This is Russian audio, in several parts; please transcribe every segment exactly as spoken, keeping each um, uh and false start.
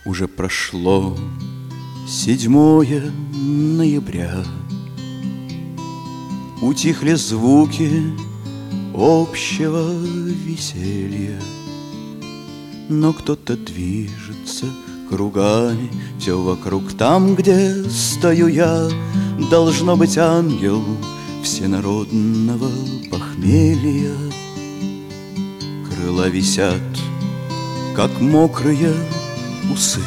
Уже прошло седьмое ноября. Утихли звуки общего веселья, но кто-то движется кругами все вокруг. Там, где стою я, должно быть ангел всенародного похмелья. Крыла висят, как мокрые усы,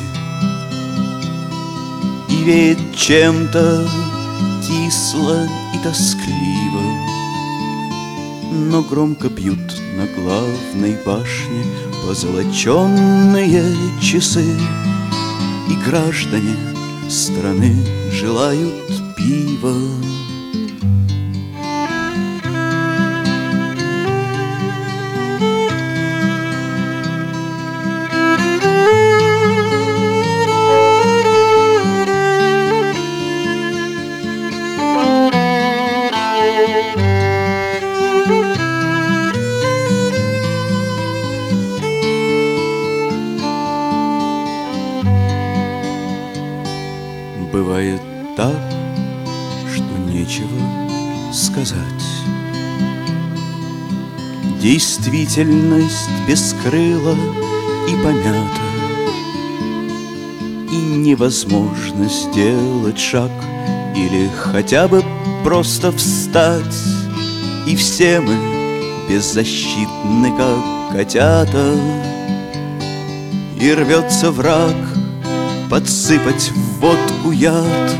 и веет чем-то кисло и тоскливо. Но громко бьют на главной башне позолоченные часы, и граждане страны желают пива. Бывает так, что нечего сказать. Действительность бескрыла и помята, и невозможно сделать шаг или хотя бы просто встать. И все мы беззащитны, как котята, и рвется враг подсыпать в водку яд,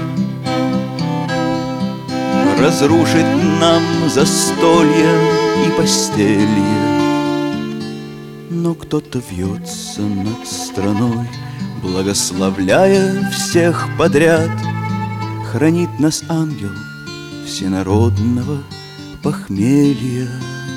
разрушить нам застолье и постелье. Но кто-то вьется над страной, благословляя всех подряд. Хранит нас ангел всенародного похмелья.